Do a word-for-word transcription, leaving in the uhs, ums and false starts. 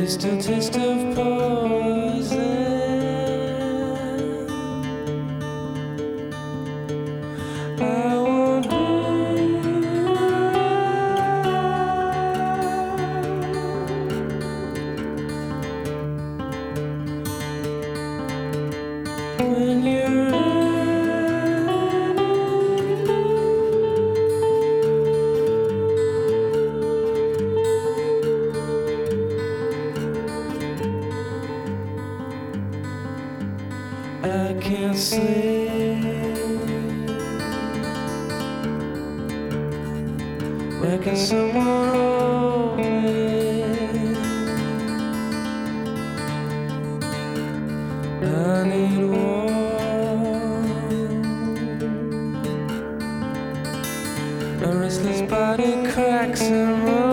They still taste of poison. I want when you're I can't sleep. Where can someone hold me? I need warmth. My restless body cracks and moans.